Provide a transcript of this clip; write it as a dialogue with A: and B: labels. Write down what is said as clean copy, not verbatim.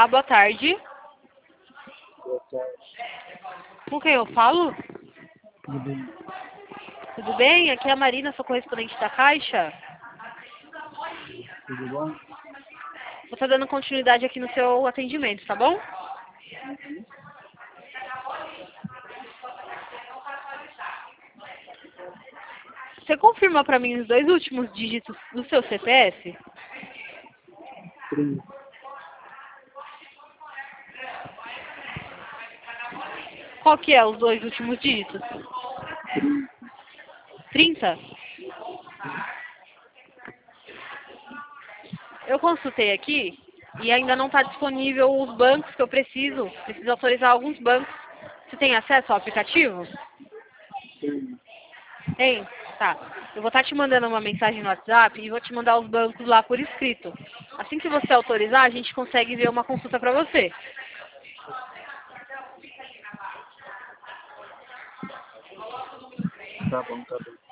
A: Olá, boa tarde.
B: Boa tarde.
A: Com quem eu falo?
B: Tudo bem?
A: Tudo bem? Aqui é a Marina, sou correspondente da Caixa.
B: Tudo bom?
A: Vou estar dando continuidade aqui no seu atendimento, tá bom?
B: Uhum.
A: Você confirma pra mim os 2 últimos dígitos do seu CPF?
B: 30.
A: Qual que é os 2 últimos dígitos? 30? Eu consultei aqui e ainda não está disponível os bancos que eu preciso. Preciso autorizar alguns bancos. Você tem acesso ao aplicativo?
B: Tenho.
A: Tem? Tá. Eu vou estar te mandando uma mensagem no WhatsApp e vou te mandar os bancos lá por escrito. Assim que você autorizar, a gente consegue ver uma consulta para você.
B: Tá bom, tá bom.